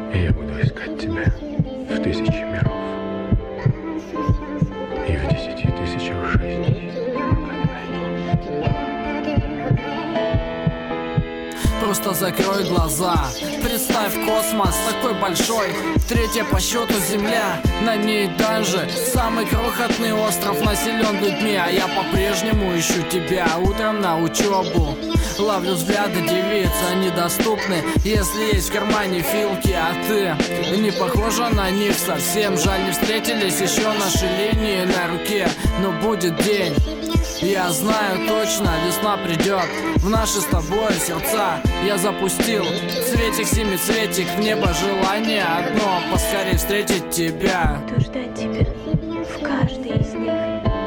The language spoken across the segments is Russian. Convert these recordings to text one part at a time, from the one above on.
И я буду искать тебя в тысячи миров и в 10 тысячах жизней, пока не найду. Просто закрой глаза, представь космос такой большой, третья по счету Земля, на ней даже самый крохотный остров населен людьми. А я по-прежнему ищу тебя утром на учебу. Ловлю взгляды девиц, они доступны, если есть в кармане филки. А ты не похожа на них совсем. Жаль, не встретились еще наши линии на руке. Но будет день, я знаю точно, весна придет в наши с тобой сердца. Я запустил цветик, семицветик в небо, желание одно — поскорее встретить тебя. Буду ждать тебя в каждой из них.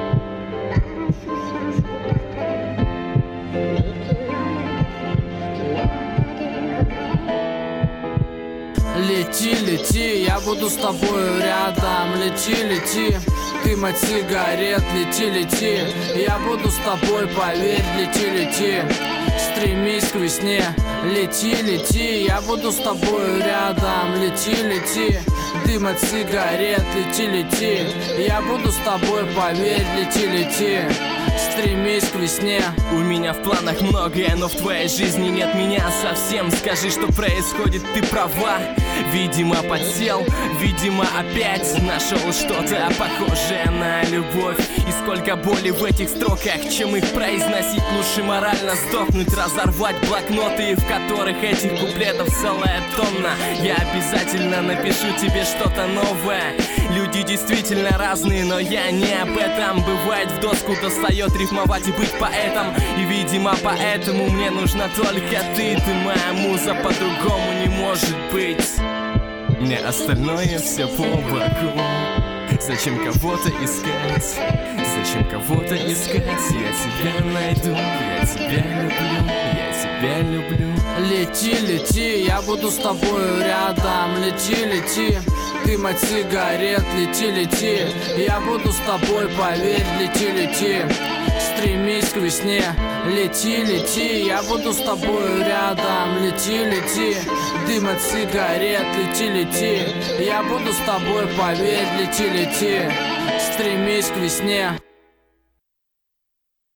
Лети, лети, я буду с тобою рядом. Лети, лети, дым от сигарет. Лети, лети, я буду с тобой, поверь. Лети, лети, стремись к весне. Лети, лети, я буду с тобою рядом. Лети, лети, дым от сигарет. Лети, лети, я буду с тобой, поверь. Лети, лети, стремись к весне. У меня в планах многое, но в твоей жизни нет меня совсем. Скажи, что происходит, ты права. Видимо, подсел, видимо, опять нашел что-то похожее на любовь. И сколько боли в этих строках, чем их произносить, лучше морально сдохнуть, разорвать блокноты, в которых этих куплетов целая тонна. Я обязательно напишу тебе что-то новое. Люди действительно разные, но я не об этом. Бывает, в доску достает рифмовать и быть поэтом. И, видимо, поэтому мне нужна только ты. Ты моя муза, по-другому не может быть. Мне остальное все по боку. Зачем кого-то искать? Зачем кого-то искать? Я тебя найду, я тебя люблю, я тебя люблю. Лети, лети, я буду с тобою рядом. Лети, лети, дым от сигарет. Лети, лети, я буду с тобой, поверь. Лети, лети, стремись к весне. Лети, лети, я буду с тобою рядом. Лети, лети, дым от сигарет. Лети, лети, я буду с тобой, поверь. Лети, лети, стремись к весне.